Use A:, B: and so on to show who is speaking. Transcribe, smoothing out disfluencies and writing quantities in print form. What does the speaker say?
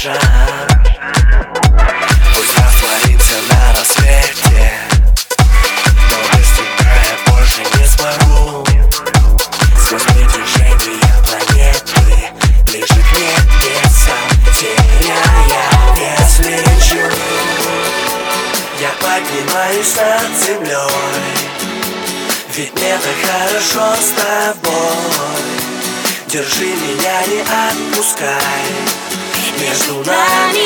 A: жар. Пусть растворимся на рассвете, но без тебя я больше не смогу. Сквозь притяжение планеты ближе к небесам, теряя вес, лечу. Я поднимаюсь над землей, ведь мне так хорошо с тобой. Держи меня, не отпускай. Между нами